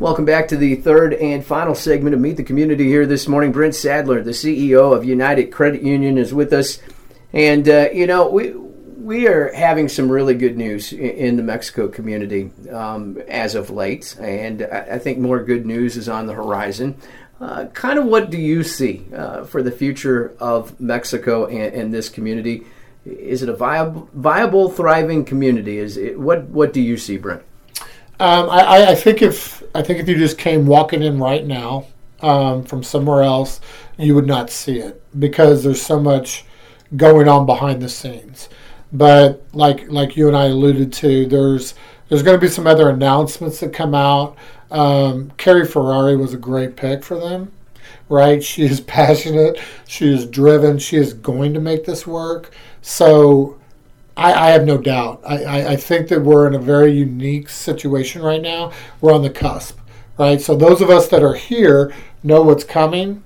Welcome back to the third and final segment of Meet the Community here this morning. Brent Sadler, the CEO of United Credit Union, is with us. And, we are having some really good news in the Mexico community as of late. And I think more good news is on the horizon. Kind of what do you see for the future of Mexico and this community? Is it a viable, thriving community? What do you see, Brent? I think if you just came walking in right now from somewhere else, you would not see it because there's so much going on behind the scenes. But like you and I alluded to, there's going to be some other announcements that come out. Carrie Ferrari was a great pick for them, right? She is passionate, she is driven, she is going to make this work. So I have no doubt. I think that we're in a very unique situation right now. We're on the cusp, right? So those of us that are here know what's coming.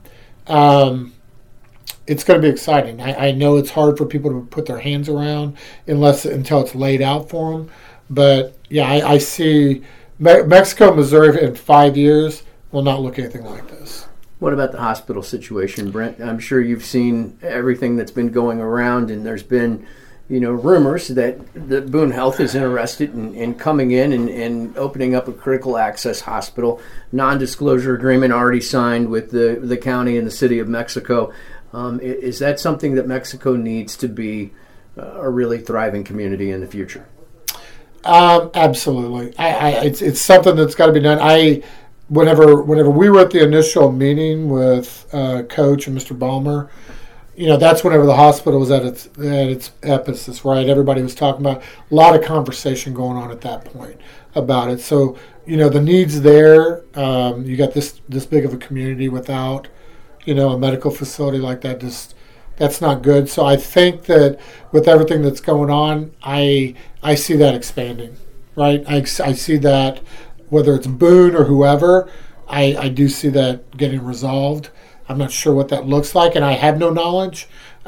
It's going to be exciting. I know it's hard for people to put their hands around until it's laid out for them. But, yeah, I see Mexico, Missouri in 5 years will not look anything like this. What about the hospital situation, Brent? I'm sure you've seen everything that's been going around, and there's been, rumors that Boone Health is interested in coming in and opening up a critical access hospital. Non-disclosure agreement already signed with the county and the city of Mexico. Is that something that Mexico needs to be a really thriving community in the future? Absolutely. It's something that's got to be done. Whenever we were at the initial meeting with Coach and Mr. Balmer, that's whenever the hospital was at its epicenter, right? Everybody was talking about a lot of conversation going on at that point about it. So, the needs there. You got this big of a community without, a medical facility like that. That's not good. So I think that with everything that's going on, I see that expanding, right? I see that whether it's Boone or whoever, I do see that getting resolved. I'm not sure what that looks like, and I have no knowledge.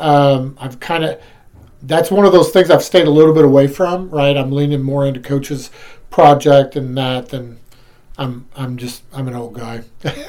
That's one of those things I've stayed a little bit away from, right? I'm leaning more into Coach's project and that than I'm an old guy.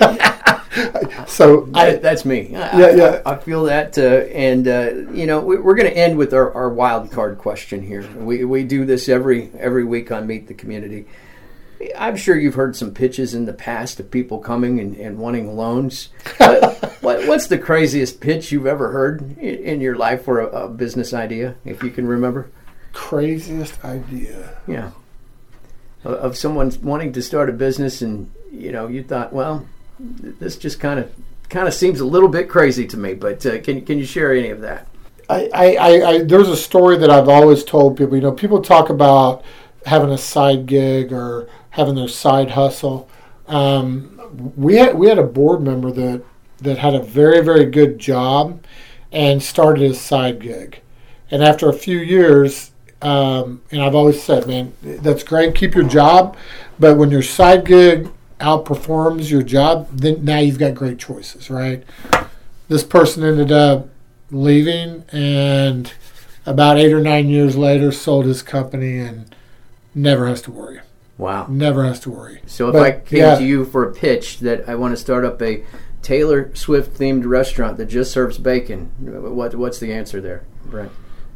So that's me. I feel that, we're going to end with our wild card question here. We do this every week on Meet the Community. I'm sure you've heard some pitches in the past of people coming and wanting loans. What's the craziest pitch you've ever heard in your life for a business idea, if you can remember? Craziest idea? Yeah. Of someone wanting to start a business and, you thought, well, this just kind of seems a little bit crazy to me, but can you share any of that? There's a story that I've always told people. People talk about having a side gig or having their side hustle. We had a board member that had a very, very good job and started his side gig. And after a few years, and I've always said, man, that's great, keep your job, but when your side gig outperforms your job, then now you've got great choices, right? This person ended up leaving and about 8 or 9 years later sold his company and never has to worry. Wow. Never has to worry. So if I came to you for a pitch that I want to start up a Taylor Swift themed restaurant that just serves bacon, what's the answer there, Brent?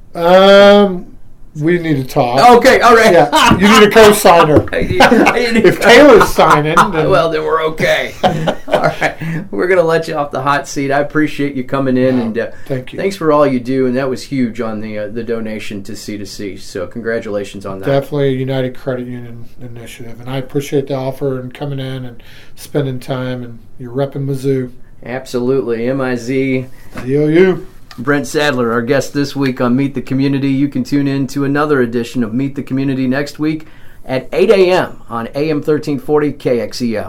We need to talk. Okay, all right. Yeah, you need a co-signer. If Taylor's signing, then... well, then we're okay. All right, we're going to let you off the hot seat. I appreciate you coming in, and thank you. Thanks for all you do, and that was huge on the donation to C2C. So congratulations on that. Definitely a United Credit Union initiative, and I appreciate the offer and coming in and spending time, and you're repping Mizzou. Absolutely, MIZ. ZOU. Brent Sadler, our guest this week on Meet the Community. You can tune in to another edition of Meet the Community next week at 8 a.m. on AM 1340 KXEL.